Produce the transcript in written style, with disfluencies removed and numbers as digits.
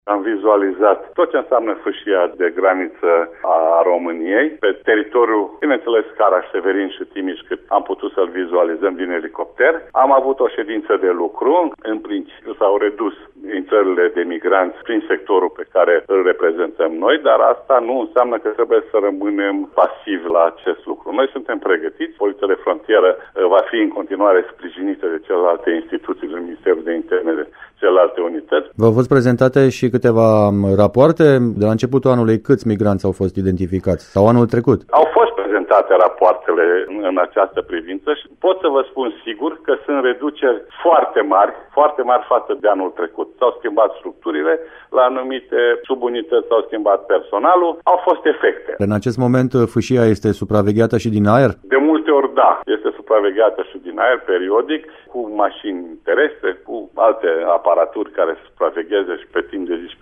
Am vizualizat tot ce înseamnă fâșia de graniță a României pe teritoriul, bineînțeles, Caraș, Severin și Timiș, cât am putut să-l vizualizăm din elicopter. Am avut o ședință de lucru. În principiu s-au redus intrările de migranți prin sectorul pe care îl reprezentăm noi, dar asta nu înseamnă că trebuie să rămânem pasivi la acest lucru. Noi suntem pregătiți, Poliția de Frontieră va fi în continuare sprijinită de celelalte instituții din Ministerul de Interne, celelalte unități. V-au fost prezentate și câteva rapoarte de la începutul anului, câți migranți au fost identificați sau anul trecut? Au fost prezentate rapoartele în această privință și pot să vă spun sigur că sunt reduceri foarte mari față de anul trecut. S-au schimbat structurile, la anumite subunități s-au schimbat personalul, au fost efecte. În acest moment fâșia este supravegheată și din aer? De multe ori da, este supravegheată și din aer periodic, cu mașini terestre, cu alte aparaturi care supravegheze și pe timp de zi și